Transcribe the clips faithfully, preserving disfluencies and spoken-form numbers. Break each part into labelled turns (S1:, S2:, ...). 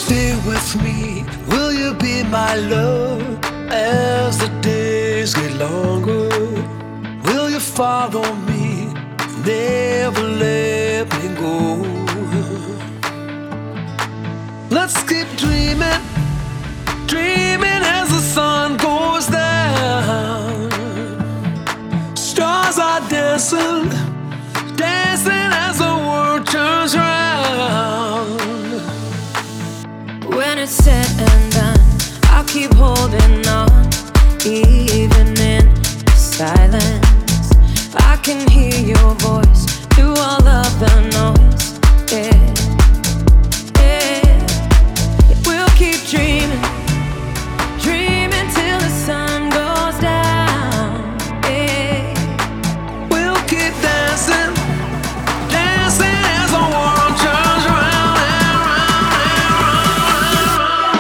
S1: stay with me? Will you be my love as the days get longer? Will you follow me, never let me go? Let's keep dreaming, dreaming as the sun goes down. Stars are dancing, dancing as the world turns round.
S2: When it's said and done, I'll keep holding on, even in silence. I can hear your voice through all of the noise. Yeah, yeah. We'll keep dreaming, dreaming till the sun goes down. Yeah,
S1: We'll keep dancing, dancing as the world turns round and round and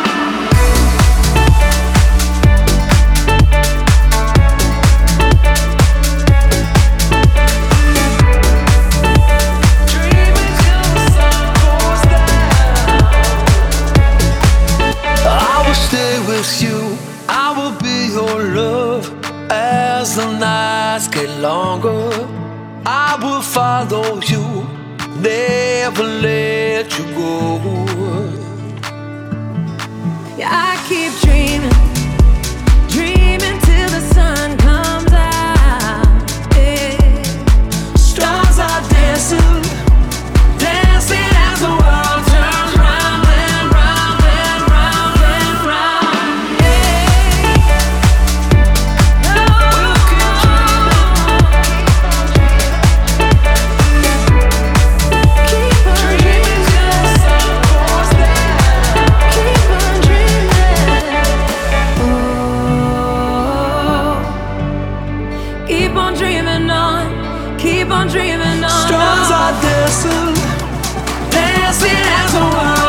S1: round. Dreaming till the sun goes down. I will stay with you, I will be your love as the nights get longer. I will follow you, never let you go.
S2: yeah. I keep dreaming, dreaming till the sun comes out. Yeah.
S1: Stars are dancing, dancing as the world turns round and round and round and round. We'll keep dreaming till the sun goes down.
S2: Keep on dreaming. Oh, keep on dreaming on. Keep on dreaming on.
S1: Stars are dancing, dancing as the world